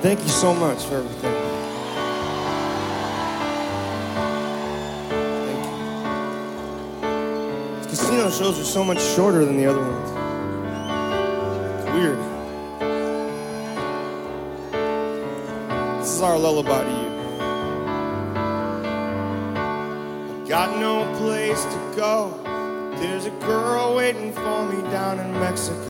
Thank you so much for everything. Thank you. These casino shows are so much shorter than the other ones. It's weird. This is our lullaby to you. Got no place to go. There's a girl waiting for me down in Mexico.